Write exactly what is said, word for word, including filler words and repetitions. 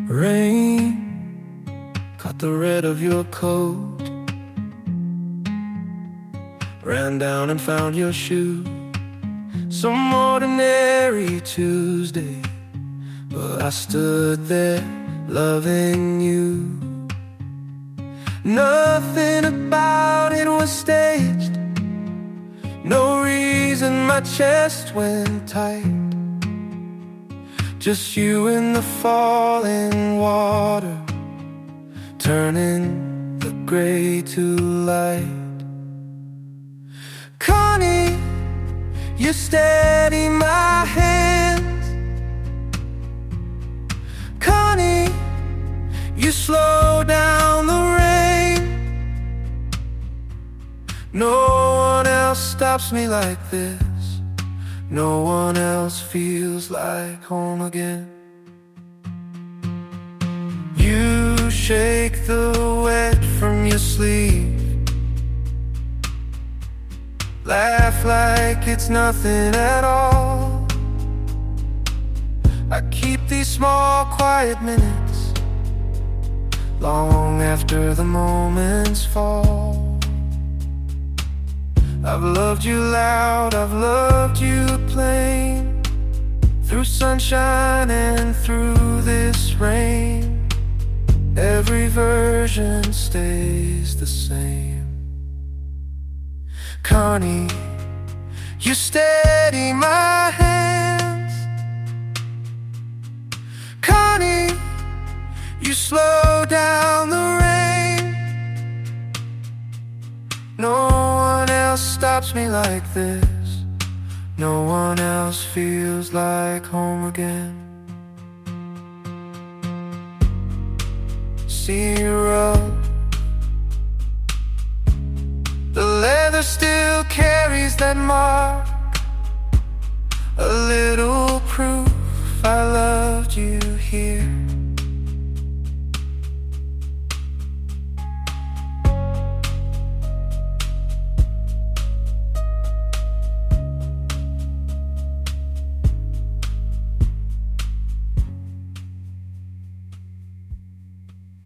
Rain caught the red of your coat, ran down and found your shoe. Some ordinary Tuesday, but I stood there loving you. Nothing about it was staged, no reason my chest went tight. Just you in the falling water, turning the gray to light. Connie, you steady my hands. Connie, you slow down the rain. No one else stops me like this. No one else feels like home again. You shake the wet from your sleeve, laugh like it's nothing at all. I keep these small quiet minutes long after the moments fall. I've loved you loud, I've loved you plain, through sunshine and through this rain. Every version stays the same. Connie, you steady my hands. Connie, you slow down the rain. No one else stops me like this. No one else feels like home again. See you rub, the leather still carries that mark.